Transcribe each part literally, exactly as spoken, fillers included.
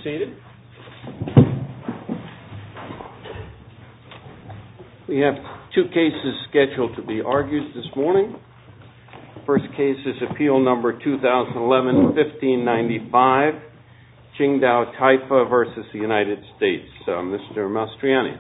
seated. We have two cases scheduled to be argued this morning. First case is appeal number two thousand eleven fifteen ninety-five, Qingdao Taifa versus the United States. Uh, Mister Mastriani.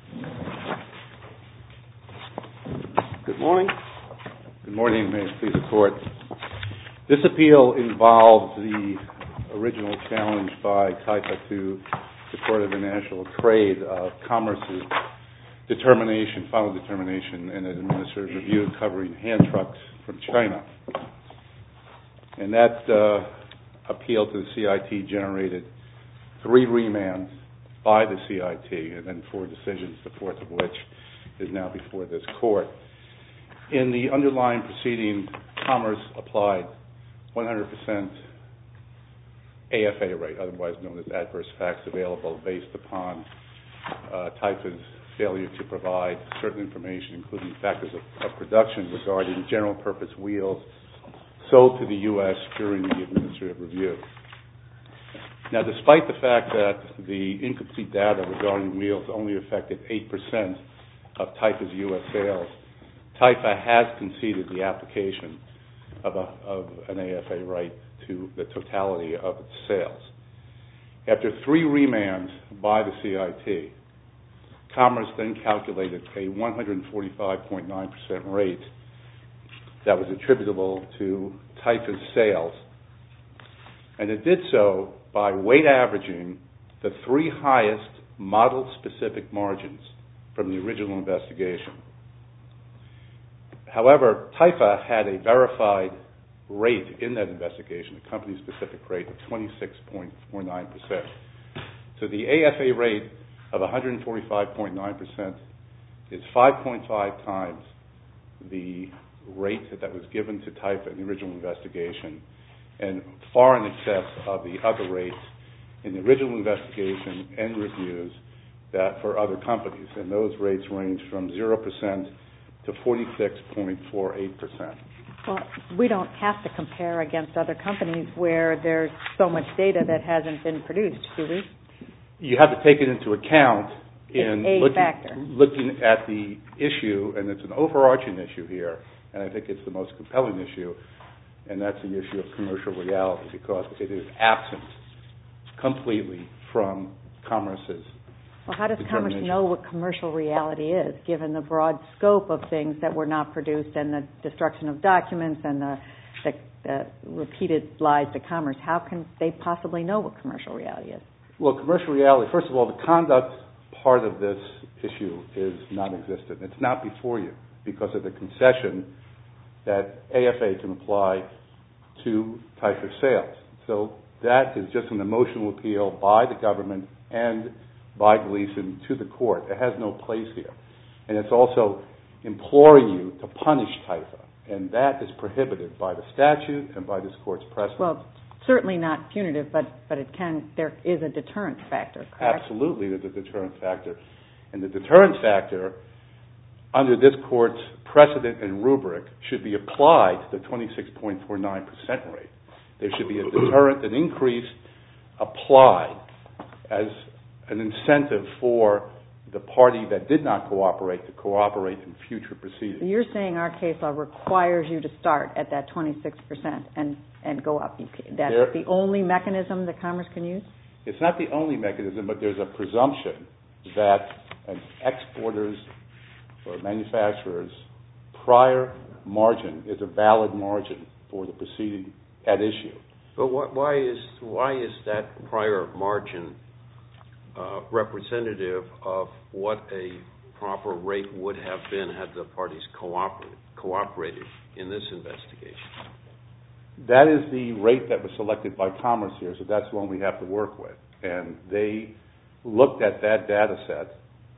Good morning. Good morning. May it please the Court. This appeal involves the original challenge by Taifa to the Court of International Trade of Commerce's determination, final determination, in an administrative review covering hand trucks from China. And that uh, appeal to the C I T generated three remands by the C I T and then four decisions, the fourth of which is now before this Court. In the underlying proceeding, Commerce applied one hundred percent A F A rate, otherwise known as adverse facts available, based upon uh, Taifa's failure to provide certain information, including factors of, of production regarding general purpose wheels sold to the U S during the administrative review. Now, despite the fact that the incomplete data regarding wheels only affected eight percent of Taifa's U S sales, Taifa has conceded the application of, a, of an A F A right to the totality of its sales. After three remands by the C I T, Commerce then calculated a one hundred forty-five point nine percent rate that was attributable to Taifa's sales, and it did so by weight averaging the three highest model-specific margins from the original investigation. However, Taifa had a verified rate in that investigation, a company-specific rate of twenty-six point four nine percent. So the A F A rate of one hundred forty-five point nine percent is five point five times the rate that was given to Taifa in the original investigation, and far in excess of the other rates in the original investigation and reviews that for other companies. And those rates range from zero percent to forty-six point four eight percent. Well, we don't have to compare against other companies where there's so much data that hasn't been produced, do we? You have to take it into account in a looking, factor. looking at the issue, and it's an overarching issue here, and I think it's the most compelling issue, and that's the issue of commercial reality, because it is absent completely from Commerce's. Well, how does Commerce know what commercial reality is, given the broad scope of things that were not produced and the destruction of documents and the, the, the repeated lies to Commerce? How can they possibly know what commercial reality is? Well, commercial reality, first of all, the conduct part of this issue is non-existent. It's not before you because of the concession that A F A can apply to Taifa sales. So that is just an emotional appeal by the government and by Gleason to the court. It has no place here. And it's also imploring you to punish Taifa, and that is prohibited by the statute and by this court's precedent. Well, certainly not punitive, but, but it can. There is a deterrence factor, correct? Absolutely, there's a deterrence factor. And the deterrence factor, under this court's precedent and rubric, should be applied to the twenty-six point four nine percent rate. There should be a deterrent, an increase applied as an incentive for the party that did not cooperate to cooperate in future proceedings. So you're saying our case law requires you to start at that twenty-six percent and, and go up. You can, that's there, the only mechanism that Commerce can use? It's not the only mechanism, but there's a presumption that an exporter's or manufacturer's prior margin is a valid margin for the proceeding at issue. But what, why is why is that prior margin uh, representative of what a proper rate would have been had the parties cooperated, cooperated in this investigation? That is the rate that was selected by Commerce here, so that's the one we have to work with. And they looked at that data set,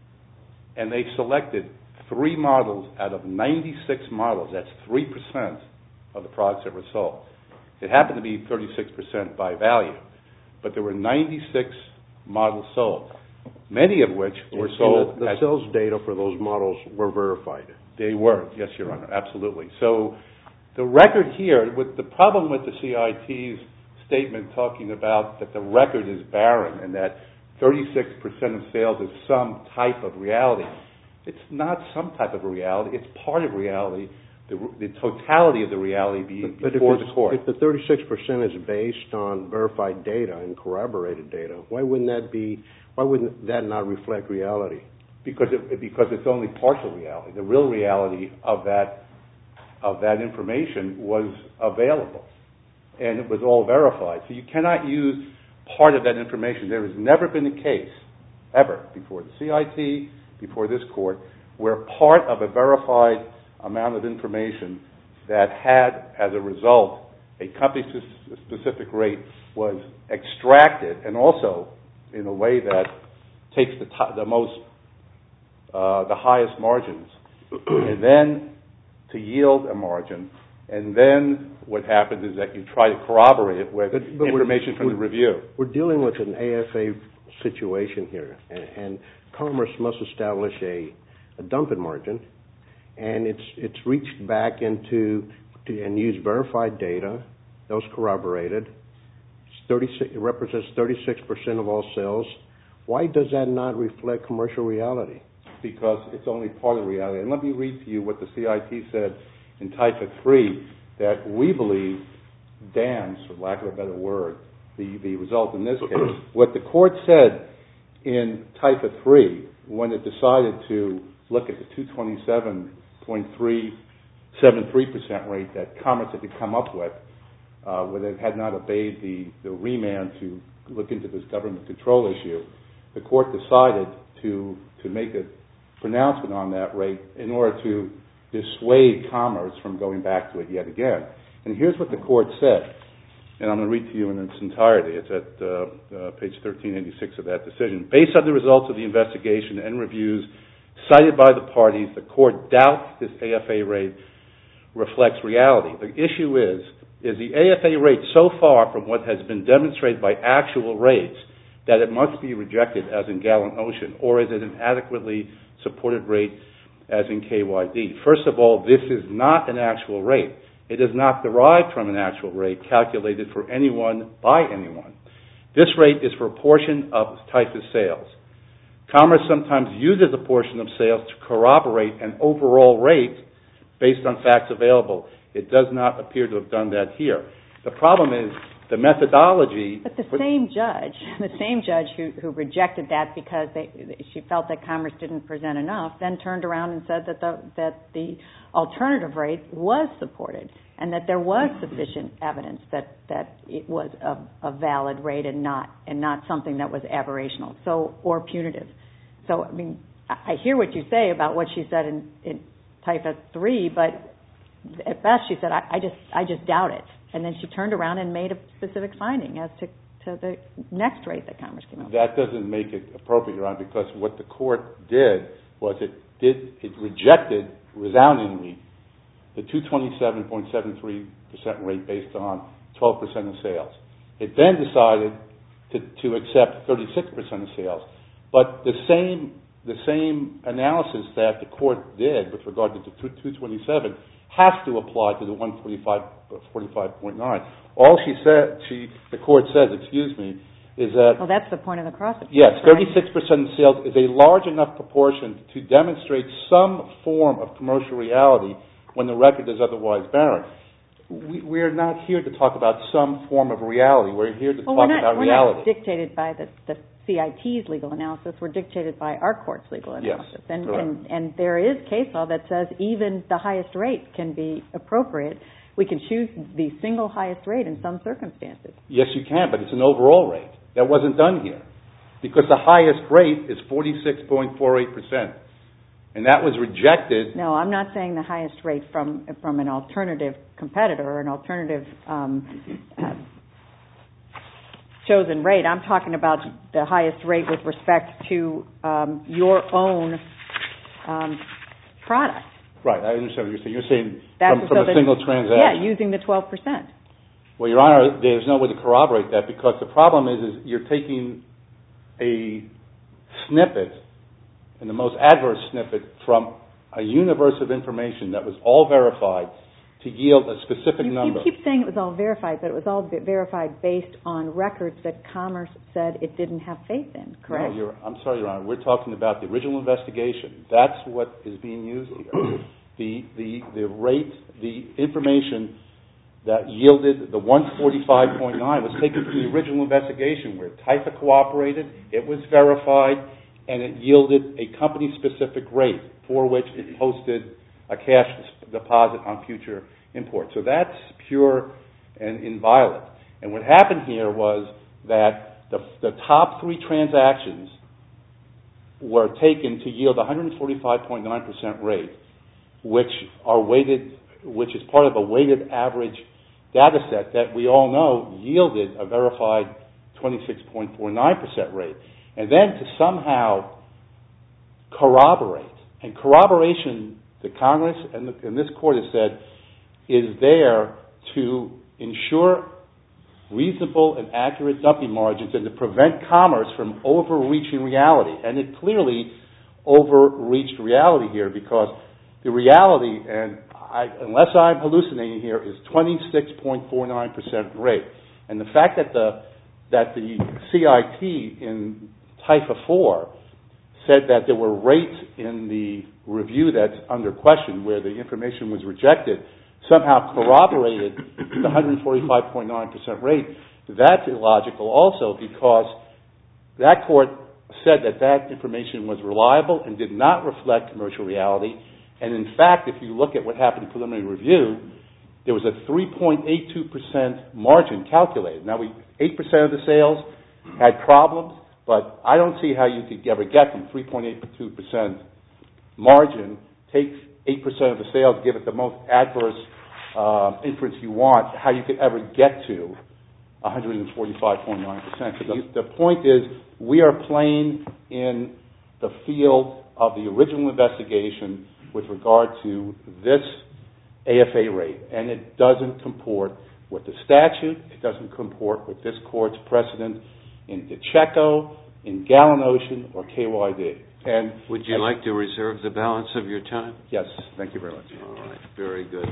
and they selected three models out of ninety-six models. That's three percent of the products that were sold. It happened to be thirty-six percent by value, but there were ninety-six models sold, many of which were sold. And the, the sales data for those models were verified. They were, yes, Your Honor, absolutely. So the record here, with the problem with the C I T's statement talking about that the record is barren and that thirty-six percent of sales is some type of reality. It's not some type of a reality. It's part of reality. The, the totality of the reality being but before if the court. If the thirty-six percent is based on verified data and corroborated data, why wouldn't that be? Why wouldn't that not reflect reality? Because it, because it's only partial reality. The real reality of that of that information was available, and it was all verified. So you cannot use part of that information. There has never been a case ever before the C I T, before this court, where part of a verified amount of information that had, as a result, a company-specific rate was extracted, and also in a way that takes the, t- the most, uh, the highest margins, and then to yield a margin, and then what happens is that you try to corroborate it with but, but information from the review. We're dealing with an A F A situation here, and, and Commerce must establish a, a dumping margin. And it's it's reached back into to, and used verified data that was corroborated. It's thirty-six, it represents thirty-six percent of all sales. Why does that not reflect commercial reality? Because it's only part of reality. And let me read to you what the C I T said in Type three, that we believe damns, for lack of a better word, the, the result in this case. What the court said in Type three, when it decided to look at the two twenty-seven point three seven three percent rate that Commerce had come up with, uh, where it had not obeyed the, the remand to look into this government control issue, the court decided to to make a pronouncement on that rate in order to dissuade Commerce from going back to it yet again. And here's what the court said, and I'm going to read to you in its entirety. It's at uh, uh, page thirteen eighty-six of that decision. Based on the results of the investigation and reviews cited by the parties, the court doubts this A F A rate reflects reality. The issue is, is the A F A rate so far from what has been demonstrated by actual rates that it must be rejected as in Gallant Ocean, or is it an adequately supported rate as in K Y D? First of all, this is not an actual rate. It is not derived from an actual rate calculated for anyone by anyone. This rate is for a portion of Typhus sales. Commerce sometimes uses a portion of sales to corroborate an overall rate based on facts available. It does not appear to have done that here. The problem is the methodology... But the same judge, the same judge who, who rejected that because they, she felt that Commerce didn't present enough, then turned around and said that the, that the alternative rate was supported and that there was sufficient evidence that, that it was a, a valid rate and not and not something that was aberrational, so or punitive. So, I mean, I hear what you say about what she said in, in Typhus three, but at best she said, I, I just I just doubt it. And then she turned around and made a specific finding as to, to the next rate that Commerce came up with. That doesn't make it appropriate, Your Honor, because what the court did was it did it rejected resoundingly the two twenty-seven point seven three percent rate based on twelve percent of sales. It then decided to, to accept thirty-six percent of sales. But the same the same analysis that the court did with regard to the two twenty-seven has to apply to the one forty-five point nine. All she said, she the court says, excuse me, is that... Well, that's the point of the cross appeal. Yes, thirty-six percent of sales is a large enough proportion to demonstrate some form of commercial reality when the record is otherwise barren. We, we're not here to talk about some form of reality. We're here to well, talk not, about we're reality. We're not dictated by the, the C I T's legal analysis. We're dictated by our court's legal analysis. Yes, and, correct. and, and there is case law that says even the highest rate can be appropriate. We can choose the single highest rate in some circumstances. Yes, you can, but it's an overall rate. That wasn't done here because the highest rate is forty-six point four eight percent. And that was rejected. No, I'm not saying the highest rate from from an alternative competitor or an alternative um, uh, chosen rate. I'm talking about the highest rate with respect to um, your own um, product. Right, I understand what you're saying. You're saying That's from, from so a that, single transaction. Yeah, using the twelve percent. Well, Your Honor, there's no way to corroborate that because the problem is, is you're taking a snippet, and the most adverse snippet, from a universe of information that was all verified to yield a specific you, number. You keep saying it was all verified, but it was all verified based on records that Commerce said it didn't have faith in, correct? No, you're, I'm sorry, Your Honor. We're talking about the original investigation. That's what is being used here. the, the, the rate, the information that yielded the one forty-five point nine was taken from the original investigation where Typha cooperated, it was verified, and it yielded a company-specific rate for which it posted a cash deposit on future imports. So that's pure and inviolate. And what happened here was that the, the top three transactions were taken to yield a one forty-five point nine percent rate, which are weighted, which is part of a weighted average data set that we all know yielded a verified twenty-six point four nine percent rate. And then to somehow corroborate, and corroboration, the Congress and, the, and this Court has said, is there to ensure reasonable and accurate dumping margins and to prevent commerce from overreaching reality. And it clearly overreached reality here because the reality, and I, unless I'm hallucinating here, is twenty-six point four nine percent rate. And the fact that the that the C I T in Typha four said that there were rates in the review that's under question where the information was rejected somehow corroborated the one forty-five point nine percent rate, that's illogical also because that court said that that information was reliable and did not reflect commercial reality. And in fact, if you look at what happened in preliminary review, there was a three point eight two percent margin calculated. Now, we eight percent of the sales had problems, but I don't see how you could ever get from three point eight two percent margin, take eight percent of the sales, give it the most adverse uh, inference you want, how you could ever get to one forty-five point nine percent. So the, the point is, we are playing in the field of the original investigation with regard to this A F A rate, and it doesn't comport with the statute, it doesn't comport with this Court's precedent in DiCecco, in Gallon Ocean, or K Y D. And would you like to reserve the balance of your time? Yes, thank you very much. All right, very good.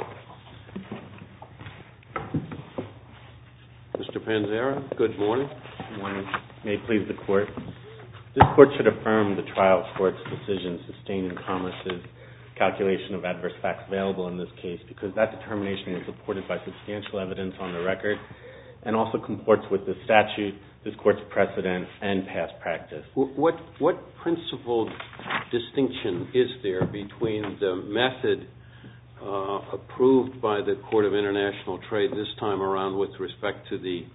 Mister Panzera, good morning. Good morning. May it please the Court. This Court should affirm the trial court's decision sustaining Commerce's calculation of adverse facts available in this case because that determination was supported by substantial evidence on the record and also comports with the statute, this Court's precedent, and past practice. What, what principled distinction is there between the method uh, approved by the Court of International Trade this time around with respect to the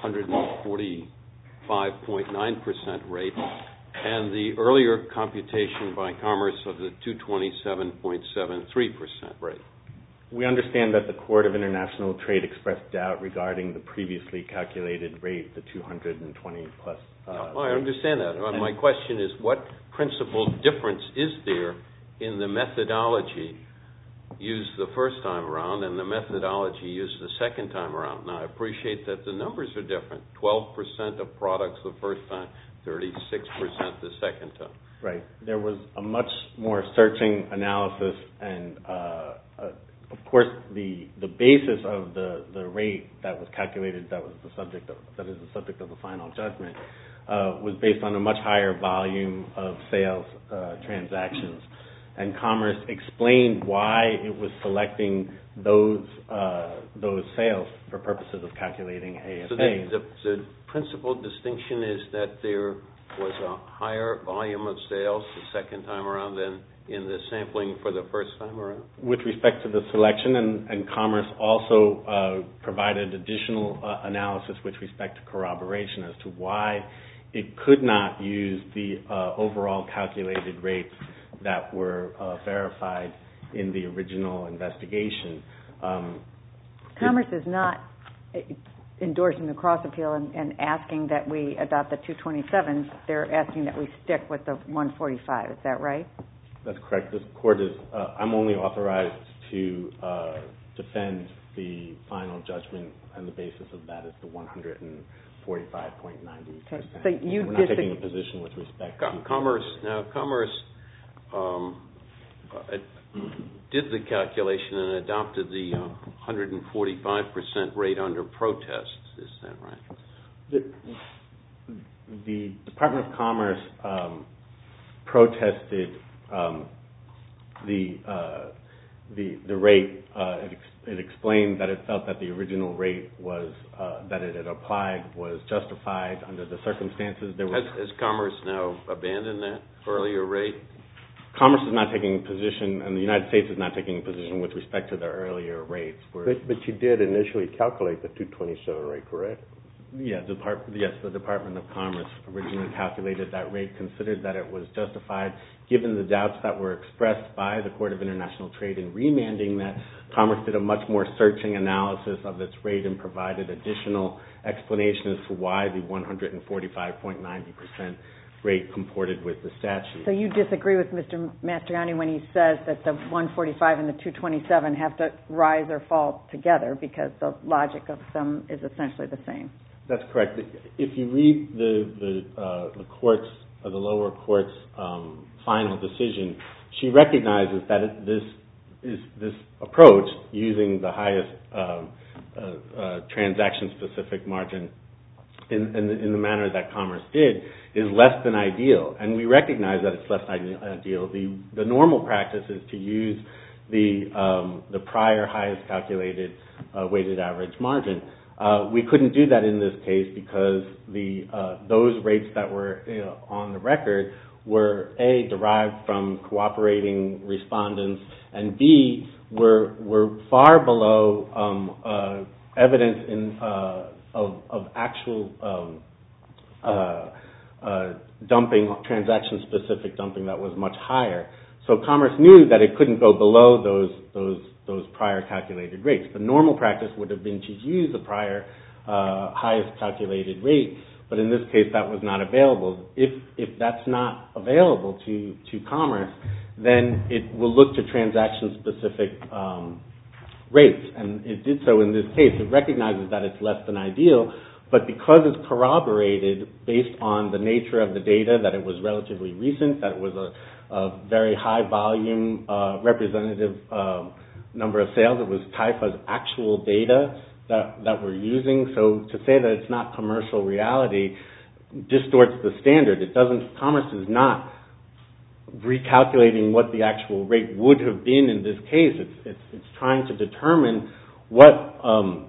one forty-five point nine percent rate and the earlier computation by Commerce of the two twenty-seven point seven three percent rate? We understand that the Court of International Trade expressed doubt regarding the previously calculated rate, the two hundred twenty plus. Uh, oh, I understand that. And my question is, what principal difference is there in the methodology used the first time around and the methodology used the second time around? Now, I appreciate that the numbers are different. twelve percent of products the first time, thirty-six percent the second time. Right. There was a much more searching analysis and, uh, uh, of course, the the basis of the, the rate that was calculated, that was the subject of, that is the subject of the final judgment, uh, was based on a much higher volume of sales uh, transactions. And Commerce explained why it was selecting those uh, those sales for purposes of calculating A F A. So the, the, the principal distinction is that there was a higher volume of sales the second time around than in the sampling for the first time around? With respect to the selection, and, and Commerce also uh, provided additional uh, analysis with respect to corroboration as to why it could not use the uh, overall calculated rates that were uh, verified in the original investigation. Um, Commerce is not endorsing the cross appeal and, and asking that we adopt the two twenty-seven. They're asking that we stick with the one forty-five. Is that right? That's correct. This court is, uh, I'm only authorized to uh, defend the final judgment, and the basis of that is the one forty-five point nine zero percent. Okay. So you We're not taking a position with respect Com- to Commerce. Now, Commerce, um, uh, did the calculation and adopted the uh, one hundred forty-five percent rate under protest. Is that right? The, the Department of Commerce um, protested um, the, uh, the the rate. Uh, it, ex- it explained that it felt that the original rate was uh, that it had applied was justified under the circumstances. There was has, has Commerce now abandoned that earlier rate? Commerce is not taking a position, and the United States is not taking a position with respect to the earlier rates. But, but you did initially calculate the two twenty-seven rate, correct? Yeah, Depart- yes, the Department of Commerce originally calculated that rate, considered that it was justified, given the doubts that were expressed by the Court of International Trade in remanding that. Commerce did a much more searching analysis of its rate and provided additional explanation as to why the one hundred forty-five point nine zero percent rate comported with the statute. So you disagree with Mister Mastriani when he says that the one forty-five and the two twenty-seven have to rise or fall together because the logic of them is essentially the same? That's correct. If you read the the, uh, the court's, or the lower court's um, final decision, she recognizes that it, this is this approach using the highest um, uh, uh, transaction-specific margin in, in, the, in the manner that Commerce did is less than ideal, and we recognize that it's less than ideal. The the normal practice is to use the um, the prior highest calculated uh, weighted average margin. Uh, we couldn't do that in this case because the uh, those rates that were you know, on the record were A, derived from cooperating respondents, and B, were were far below um, uh, evidence in uh, of of actual um, uh, uh, dumping, transaction-specific dumping that was much higher. So Commerce knew that it couldn't go below those those those prior calculated rates. The normal practice would have been to use the prior uh, highest calculated rate, but in this case that was not available. If if that's not available to, to Commerce, then it will look to transaction-specific um, rates, and it did so in this case. It recognizes that it's less than ideal, but because it's corroborated based on the nature of the data, that it was relatively recent, that it was a, a very high volume uh, representative uh, number of sales, it was Taifa's actual data that, that we're using. So to say that it's not commercial reality distorts the standard. It doesn't, Commerce is not recalculating what the actual rate would have been in this case. It's, it's, it's trying to determine what um,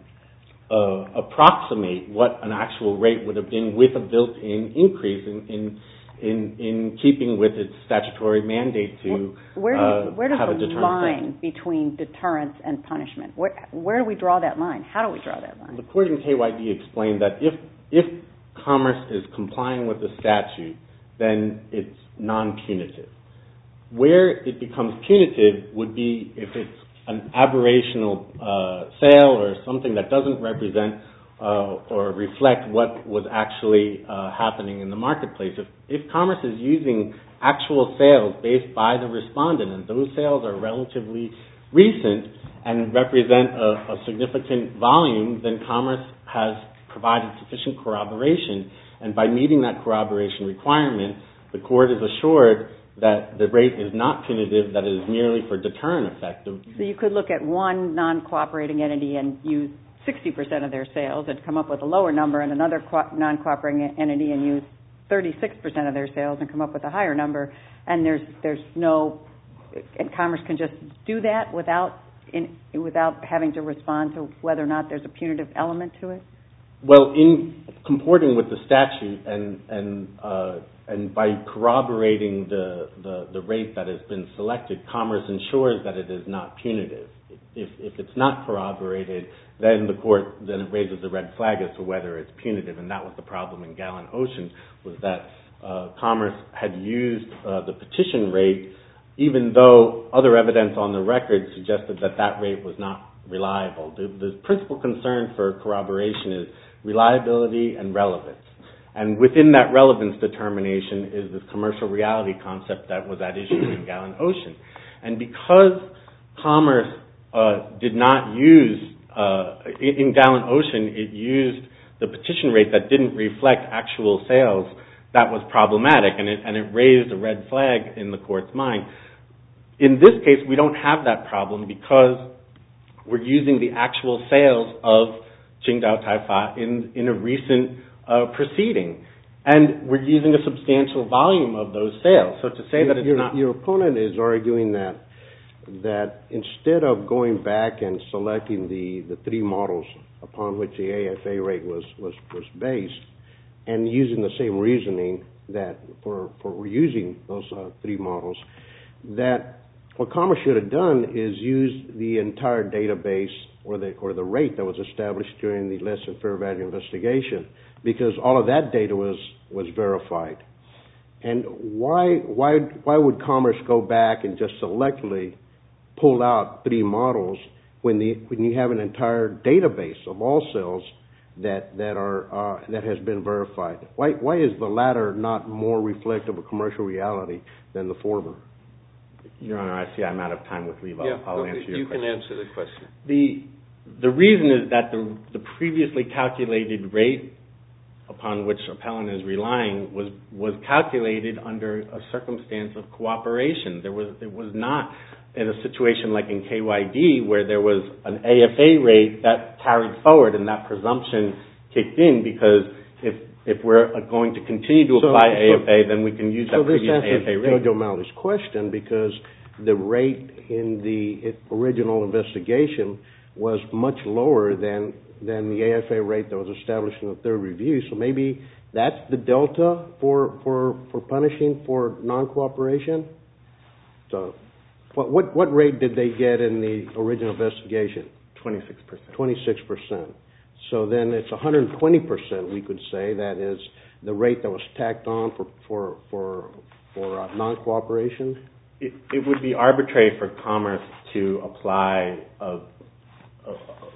Uh, approximate what an actual rate would have been with a built-in increase in in, in, in keeping with its statutory mandate to where, where do, uh, where does have a the deterrent line effect. between deterrence and punishment? Where, where do we draw that line? How do we draw that line? The court in K Y D explained that if if Commerce is complying with the statute, then it's non-punitive. Where it becomes punitive would be if it's an aberrational uh, sale or something that doesn't represent uh, or reflect what was actually uh, happening in the marketplace. If, if Commerce is using actual sales based by the respondent, and those sales are relatively recent and represent a, a significant volume, then Commerce has provided sufficient corroboration, and by meeting that corroboration requirement, the court is assured that the rate is not punitive, that it is merely for deterrent effect. So you could look at one non-cooperating entity and use sixty percent of their sales and come up with a lower number, and another co- non-cooperating entity and use thirty-six percent of their sales and come up with a higher number, and there's there's no, and Commerce can just do that without in, without having to respond to whether or not there's a punitive element to it? Well, in comporting with the statute and and uh, and by corroborating the, the, the rate that has been selected, Commerce ensures that it is not punitive. If if it's not corroborated, then the court then it raises a red flag as to whether it's punitive, and that was the problem in Gallant Ocean, was that uh, Commerce had used uh, the petition rate, even though other evidence on the record suggested that that rate was not reliable. The, the principal concern for corroboration is reliability and relevance. And within that relevance determination is this commercial reality concept that was at issue in Gallant Ocean. And because Commerce uh, did not use, uh, in Gallant Ocean, it used the petition rate that didn't reflect actual sales, that was problematic, and it, and it raised a red flag in the court's mind. in this case, we don't have that problem because we're using the actual sales of Qingdao Taifa in, in a recent uh, proceeding. And we're using a substantial volume of those sales. So to say that it's your, not... Your opponent is arguing that that instead of going back and selecting the, the three models upon which the A F A rate was, was, was based, and using the same reasoning that for, for using those uh, three models, that what Commerce should have done is use the entire database or the, or the rate that was established during the less than fair value investigation, because all of that data was, was verified. And why, why, why would Commerce go back and just selectively pull out three models when the when you have an entire database of all sales that that are uh, that has been verified? Why why is the latter not more reflective of commercial reality than the former? Your Honor, I see I'm out of time with leave. I'll, yeah, I'll okay, answer your you question. You can answer the question. The the reason is that the the previously calculated rate upon which appellant is relying was was calculated under a circumstance of cooperation. There was it was not in a situation like in K Y D where there was an A F A rate that carried forward and that presumption kicked in, because if if we're going to continue to apply so, A F A, so, then we can use that so previous A F A rate. Judge O'Malley's question, because the rate in the original investigation was much lower than than the A F A rate that was established in the third review. So maybe that's the delta for for, for punishing for non-cooperation. So what, what what rate did they get in the original investigation? twenty-six percent. twenty-six percent. So then it's one hundred twenty percent, we could say, that is the rate that was tacked on for for for, for uh, non-cooperation. It, it would be arbitrary for Commerce to apply a, a, a,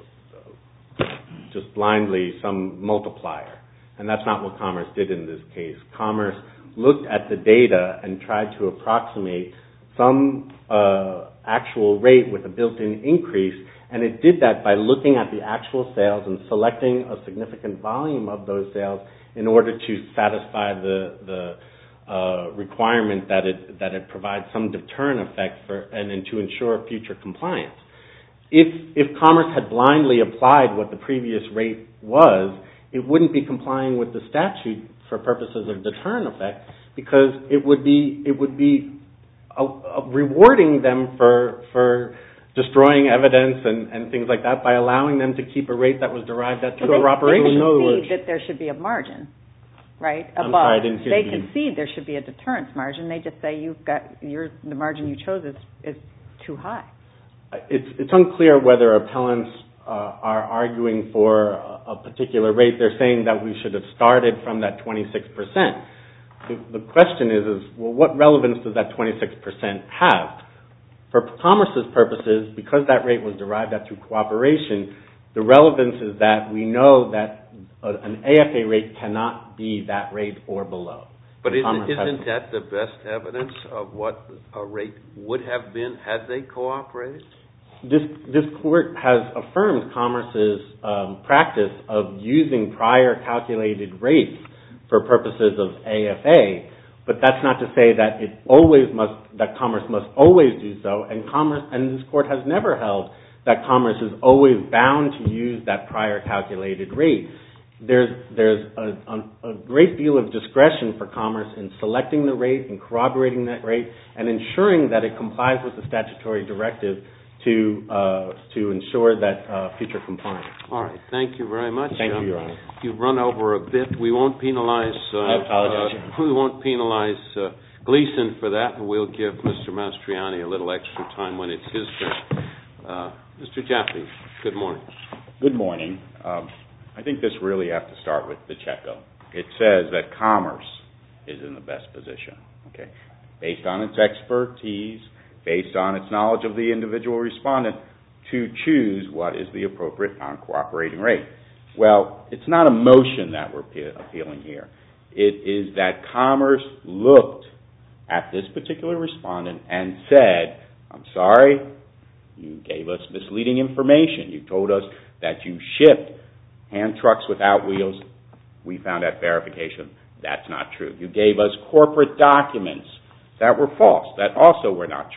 just blindly some multiplier, and that's not what Commerce did in this case. Commerce looked at the data and tried to approximate some uh, actual rate with a built-in increase, and it did that by looking at the actual sales and selecting a significant volume of those sales in order to satisfy the the uh, requirement that it that it provides some deterrent effect for and, and to ensure future compliance. If if Commerce had blindly applied what the previous rate was, it wouldn't be complying with the statute for purposes of deterrent effect, because it would be it would be a, a rewarding them for for destroying evidence and, and things like that by allowing them to keep a rate that was derived at well, their operation. They concede that there should be a margin, right? Above. I'm sorry, I didn't hear They you. concede there should be a deterrence margin. They just say you've got your the margin you chose is is too high. It's it's unclear whether appellants uh, are arguing for a, a particular rate. They're saying that we should have started from that twenty-six percent. The, the question is, is, well, what relevance does that twenty-six percent have? For Commerce's purposes, because that rate was derived at through cooperation, the relevance is that we know that a, an A F A rate cannot be that rate or below. But isn't, isn't that the best evidence of what a rate would have been had they cooperated? This this court has affirmed Commerce's um, practice of using prior calculated rates for purposes of A F A, but that's not to say that it always must that Commerce must always do so. And Commerce and this court has never held that Commerce is always bound to use that prior calculated rate. There's there's a, a, a great deal of discretion for Commerce in selecting the rate and corroborating that rate and ensuring that it complies with the statutory directive to uh, to ensure that uh, future compliance. All right. Thank you very much. Thank um, you, Your Honor. You've run over a bit. We won't penalize. Uh, I apologize. Uh, we won't penalize uh, Gleason for that, and we'll give Mister Mastriani a little extra time when it's his turn. Uh, Mister Jaffe, good morning. Good morning. Um, I think this really has to start with the Pacheco. It says that Commerce is in the best position, okay, based on its expertise, based on its knowledge of the individual respondent, to choose what is the appropriate non-cooperating rate. Well, it's not a motion that we're appealing here. It is that Commerce looked at this particular respondent and said, I'm sorry, you gave us misleading information. You told us that you shipped hand trucks without wheels. We found that verification. That's not true. You gave us corporate documents that were false, that also were not true.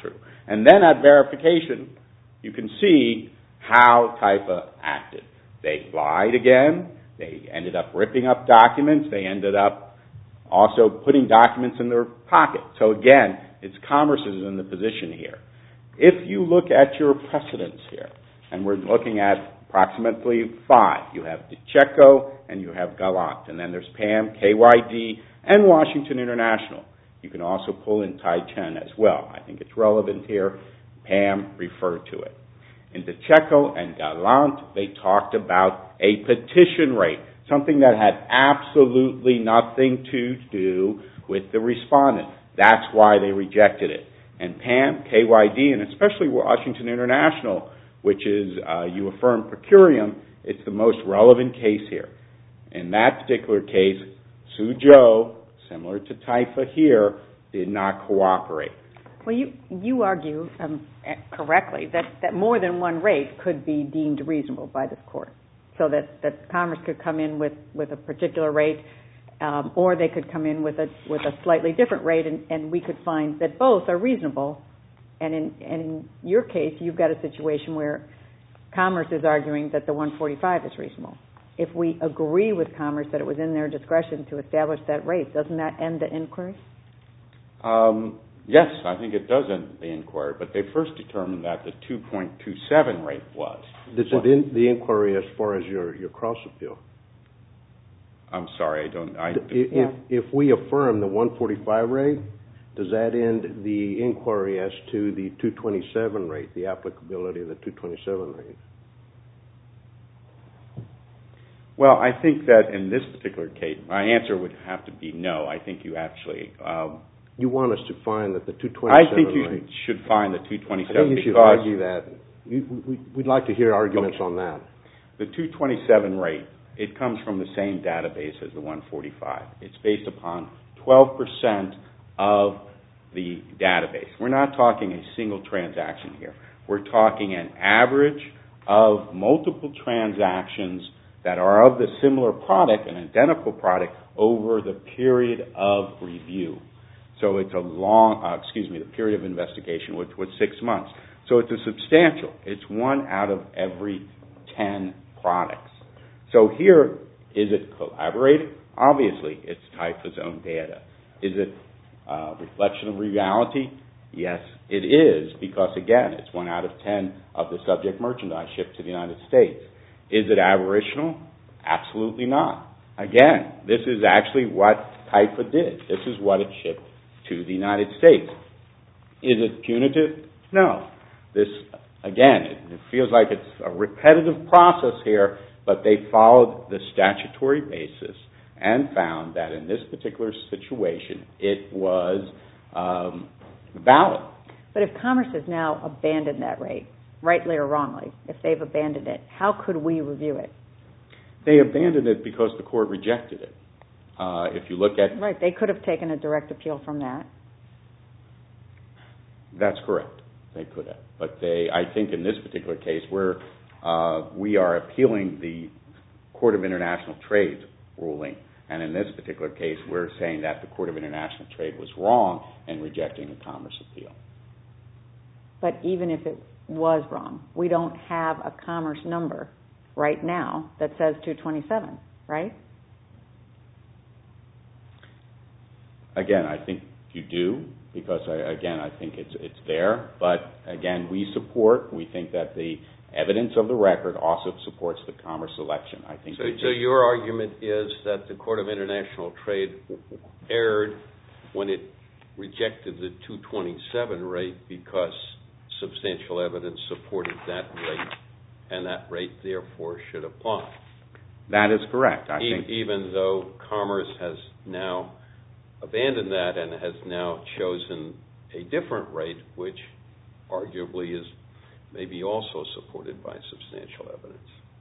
And then at verification, you can see how TIFA acted. They lied again. They ended up ripping up documents. They ended up also putting documents in their pocket. So again, it's Commerce is in the position here. If you look at your precedents here, and we're looking at approximately five. You have DiCecco and you have Gallant. And then there's P A M, K Y D, and Washington International. You can also pull in Tai Chen as well. I think it's relevant here. P A M referred to it. In DiCecco and Gallant, they talked about a petition rate, something that had absolutely nothing to do with the respondent. That's why they rejected it. And P A M, K Y D, and especially Washington International, which is, uh, you affirm per curiam, it's the most relevant case here. In that particular case, Suzhou, similar to TIFA here, did not cooperate. Well, you, you argue um, correctly that, that more than one rate could be deemed reasonable by this court, so that, that Commerce could come in with, with a particular rate, um, or they could come in with a, with a slightly different rate, and, and we could find that both are reasonable. And in, and in your case, you've got a situation where Commerce is arguing that the one forty-five is reasonable. If we agree with Commerce that it was in their discretion to establish that rate, doesn't that end the inquiry? Um, yes, I think it does end the inquiry, but they first determined that the two point two seven rate was. Does it end the inquiry as far as your, your cross appeal? I'm sorry, I don't... I, if, yeah. if we affirm the one forty-five rate, does that end the inquiry as to the two twenty-seven rate, the applicability of the two twenty-seven rate? Well, I think that in this particular case, my answer would have to be no. I think you actually... Um, you want us to find that the two twenty-seven I think you rate, should find the two twenty-seven I think you should because... argue that. You, we, we'd like to hear arguments okay. on that. The two twenty-seven rate, it comes from the same database as the one forty-five. It's based upon twelve percent of the database. We're not talking a single transaction here. We're talking an average of multiple transactions that are of the similar product, an identical product, over the period of review. So it's a long, uh, excuse me, the period of investigation, which was six months. So it's a substantial. It's one out of every ten products. So here, is it collaborated? Obviously, it's TIFA's own data. Is it a reflection of reality? Yes, it is, because again, it's one out of ten of the subject merchandise shipped to the United States. Is it aberrational? Absolutely not. Again, this is actually what TIFA did. This is what it shipped to the United States. Is it punitive? No. This, again, it, it feels like it's a repetitive process here, but they followed the statutory basis and found that in this particular situation, it was um, valid. But if Commerce has now abandoned that rate, rightly or wrongly, if they've abandoned it, how could we review it? They abandoned it because the court rejected it. Uh, if you look at... Right, they could have taken a direct appeal from that. That's correct. They could have. But they, I think in this particular case, we're, uh, we are appealing the Court of International Trade ruling. And in this particular case, we're saying that the Court of International Trade was wrong in rejecting the Commerce appeal. But even if it was wrong, we don't have a Commerce number right now that says two twenty-seven, right? Again, I think you do, because, I, again, I think it's it's there. But, again, we support, we think that the evidence of the record also supports the Commerce election. I think. So, so your argument is that the Court of International Trade erred when it rejected the two twenty-seven rate because substantial evidence supported that rate, and that rate, therefore, should apply. That is correct. I e- think even though Commerce has now abandoned that and has now chosen a different rate, which arguably is maybe also supported by substantial evidence.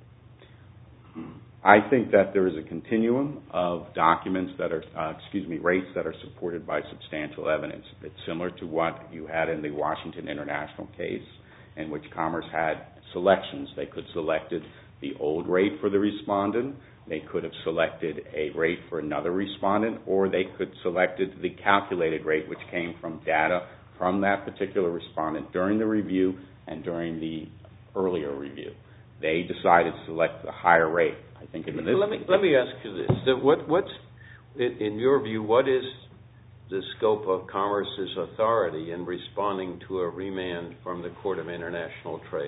I think that there is a continuum of documents that are, uh, excuse me, rates that are supported by substantial evidence. It's similar to what you had in the Washington International case, in which Commerce had selections. They could have selected the old rate for the respondent, they could have selected a rate for another respondent, or they could have selected the calculated rate, which came from data from that particular respondent during the review and during the earlier review. They decided to select the higher rate. I think in this let me let me ask you this: so what what's in your view? What is the scope of Commerce's authority in responding to a remand from the Court of International Trade?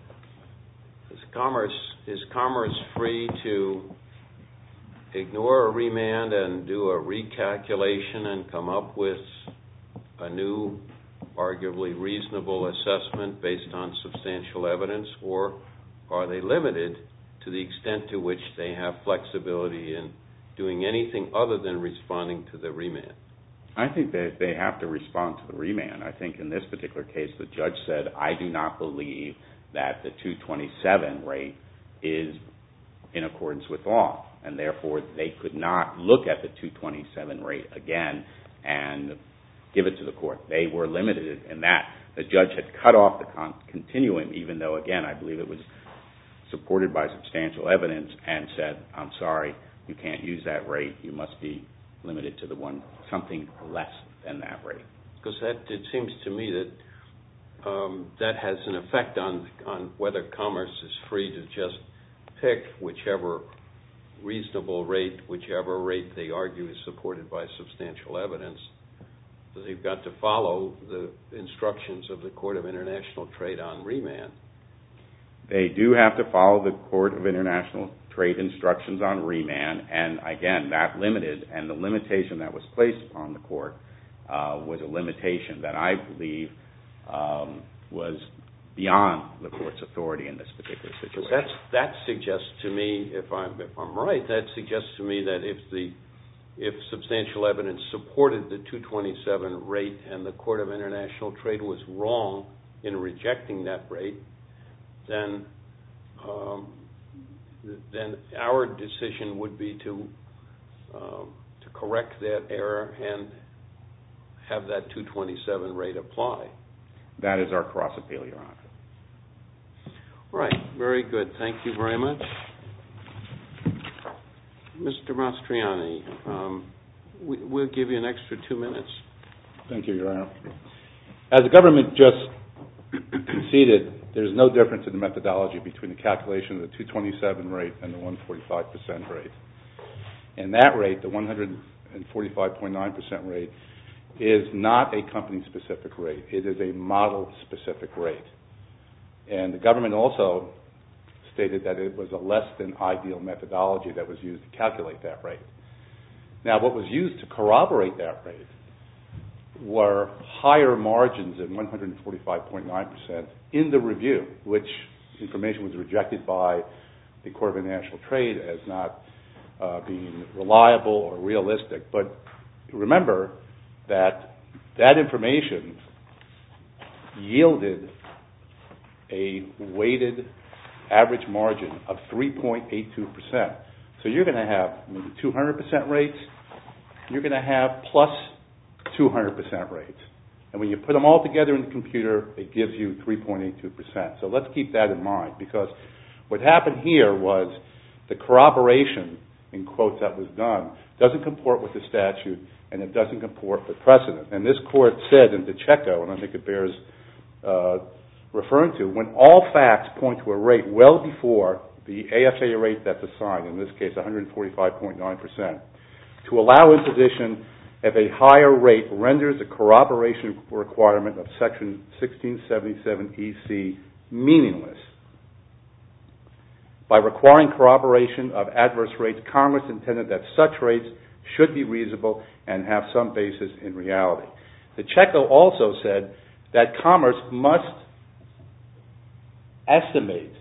Is Commerce is Commerce free to ignore a remand and do a recalculation and come up with a new, arguably reasonable assessment based on substantial evidence, or are they limited to the extent to which they have flexibility in doing anything other than responding to the remand? I think that they have to respond to the remand. I think in this particular case, the judge said, I do not believe that the two twenty-seven rate is in accordance with law, and therefore they could not look at the two twenty-seven rate again and give it to the court. They were limited in that. The judge had cut off the con- continuum, even though, again, I believe it was supported by substantial evidence, and said, I'm sorry, you can't use that rate. You must be limited to the one, something less than that rate. Because that, it seems to me that um, that has an effect on, on whether Commerce is free to just pick whichever reasonable rate, whichever rate they argue is supported by substantial evidence. So they've got to follow the instructions of the Court of International Trade on remand. They do have to follow the Court of International Trade instructions on remand, and again, that limited, and the limitation that was placed upon the court uh, was a limitation that I believe um, was beyond the court's authority in this particular situation. That's, that suggests to me, if I'm if I'm right, that suggests to me that if the if substantial evidence supported the two twenty-seven rate and the Court of International Trade was wrong in rejecting that rate, then um, then our decision would be to um, to correct that error and have that two twenty-seven rate apply. That is our cross appeal, Your Honor. Right. Very good. Thank you very much. Mister Mastriani, um, we, we'll give you an extra two minutes. Thank you, Your Honor. As the government just conceded, there's no difference in the methodology between the calculation of the two twenty-seven rate and the one hundred forty-five percent rate. And that rate, the one hundred forty-five point nine percent rate, is not a company-specific rate. It is a model-specific rate. And the government also stated that it was a less than ideal methodology that was used to calculate that rate. Now, what was used to corroborate that rate were higher margins than one hundred forty-five point nine percent in the review, which information was rejected by the Court of International Trade as not uh, being reliable or realistic. But remember that that information yielded a weighted average margin of three point eight two percent. So you're going to have maybe two hundred percent rates, you're going to have plus two hundred percent rates. And when you put them all together in the computer, it gives you three point eight two percent. So let's keep that in mind, because what happened here was the corroboration, in quotes, that was done doesn't comport with the statute, and it doesn't comport with precedent. And this court said in DeCecco, and I think it bears uh, referring to, when all facts point to a rate well before the A F A rate that's assigned, in this case one hundred forty-five point nine percent, to allow imposition of a higher rate renders the corroboration requirement of Section sixteen seventy-seven E C meaningless. By requiring corroboration of adverse rates, Congress intended that such rates should be reasonable and have some basis in reality. DeCecco also said that Commerce must estimate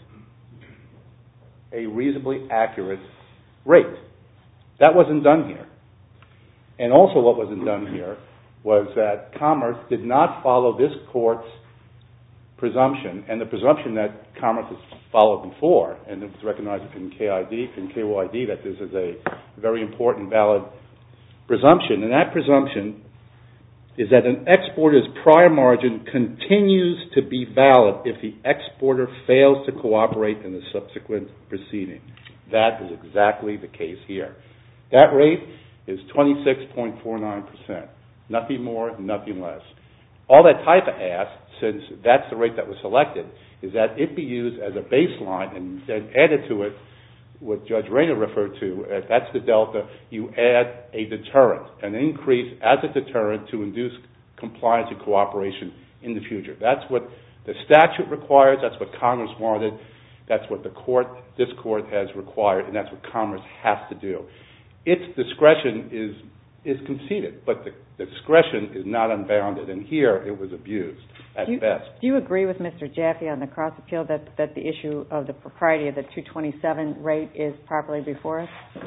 a reasonably accurate rate. That wasn't done here. And also what wasn't done here was that Commerce did not follow this court's presumption, and the presumption that Commerce has followed before, and it was recognized in K I D, in K Y D, that this is a very important, valid presumption. And that presumption is that an exporter's prior margin continues to be valid if the exporter fails to cooperate in the subsequent proceeding. That is exactly the case here. That rate is twenty-six point four nine percent. Nothing more, nothing less. all that Taifa asked, since that's the rate that was selected, is that it be used as a baseline and then added to it what Judge Rayner referred to, uh, that's the delta, you add a deterrent, an increase as a deterrent to induce compliance and cooperation in the future. That's what the statute requires, that's what Congress wanted, that's what the court, this court has required, and that's what Commerce has to do. Its discretion is is conceded, but the, the discretion is not unbounded, and here it was abused at do you, best. Do you agree with Mister Jaffe on the cross appeal that, that the issue of the propriety of the two twenty-seven rate is properly before us?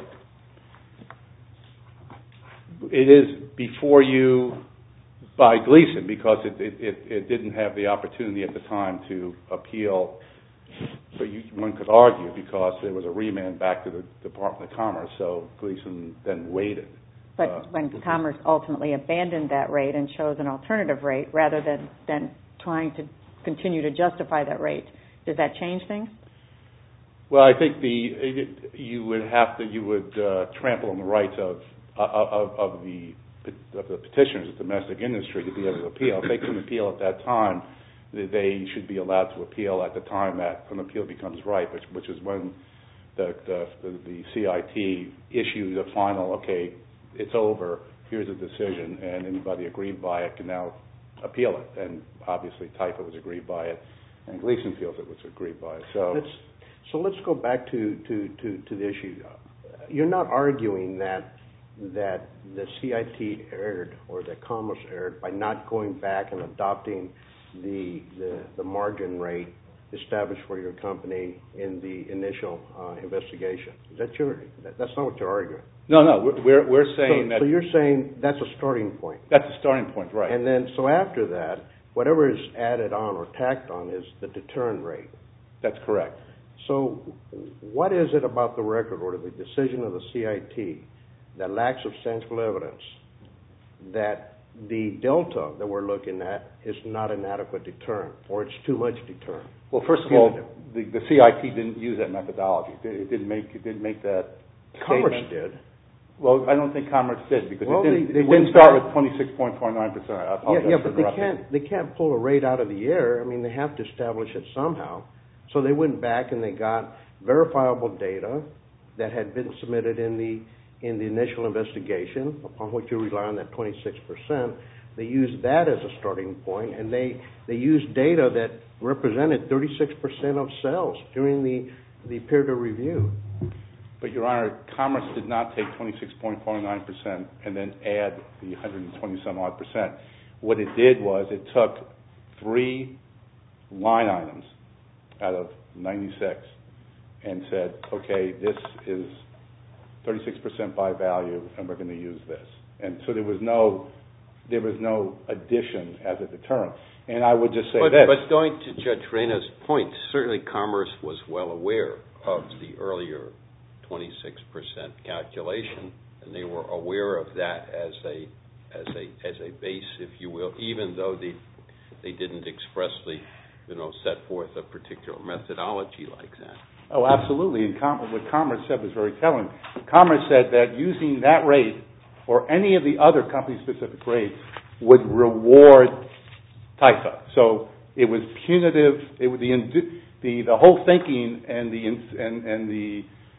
It is before you by Gleason because it, it, it, it didn't have the opportunity at the time to appeal, but you, one could argue because there was a remand back to the Department of Commerce, so Gleason then waited. But uh, when Commerce ultimately abandoned that rate and chose an alternative rate rather than, than trying to continue to justify that rate, does that change things? Well, I think the it, you would have to you would uh, trample on the rights of of, of the of the petitioners, the domestic industry, to be able to appeal. If they couldn't appeal at that time, they should be allowed to appeal at the time that an appeal becomes ripe, which, which is when the the, the the C I T issued a final okay. It's over, here's a decision, and anybody aggrieved by it can now appeal it. And obviously Taifa was aggrieved by it, and Gleason feels it was aggrieved by it. So let's, so let's go back to, to, to, to the issue. You're not arguing that that the C I T erred or that Commerce erred by not going back and adopting the, the, the margin rate established for your company in the initial uh, investigation. Is that your, that, that's not what you're arguing. No, no, we're we're saying so, that. So you're saying that's a starting point. That's a starting point, right? And then, so after that, whatever is added on or tacked on is the deterrent rate. That's correct. So, what is it about the record or the decision of the C I T that lacks substantial evidence that the delta that we're looking at is not an adequate deterrent, or it's too much deterrent? Well, first of all, the, the C I T didn't use that methodology. It didn't make it didn't make that. Commerce statement. did. Well, I don't think Commerce did because well, it didn't, they, they it didn't start with twenty-six point four nine percent. Yeah, yeah, but they can't they can't pull a rate out of the air. I mean, they have to establish it somehow. So they went back and they got verifiable data that had been submitted in the in the initial investigation, upon which you rely on that twenty-six percent. They used that as a starting point, and they they used data that represented thirty-six percent of sales during the the period of review. But, Your Honor, Commerce did not take twenty-six point four nine percent and then add the one hundred twenty some odd percent. What it did was it took three line items out of ninety-six and said, okay, this is thirty-six percent by value, and we're going to use this. And so there was no there was no addition as a deterrent. And I would just say but, this. But going to Judge Reyna's point, certainly Commerce was well aware of the earlier twenty-six percent calculation, and they were aware of that as a as a as a base, if you will, even though they they didn't expressly, you know, set forth a particular methodology like that. Oh, absolutely. And Com- what Commerce said was very telling. Commerce said that using that rate or any of the other company-specific rates would reward Taifa. So it was punitive. It was the the the whole thinking and the and and the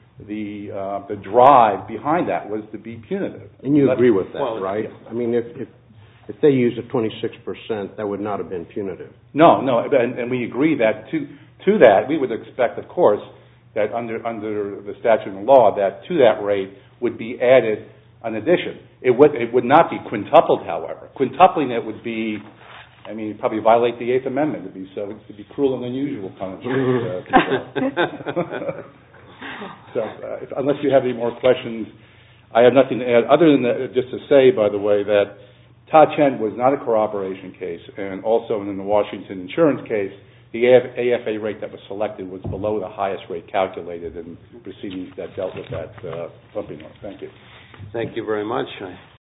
the uh, the drive behind that was to be punitive. And you That's, agree with that, well, right? yeah. I mean, if, if if they used a twenty-six percent, that would not have been punitive. No, no, and, and we agree that to to that we would expect, of course, that under under the statute and law, that to that rate would be added an addition. It would it would not be quintupled, however. Quintupling it would be, I mean, it'd probably violate the Eighth Amendment. It'd be so it'd be cruel and unusual punishment. uh, So, uh, if, unless you have any more questions, I have nothing to add, other than that, just to say, by the way, that Ta-Chent was not a corroboration case, and also in the Washington insurance case, the A F A rate that was selected was below the highest rate calculated in proceedings that dealt with that uh, pumping. Thank you. Thank you very much. I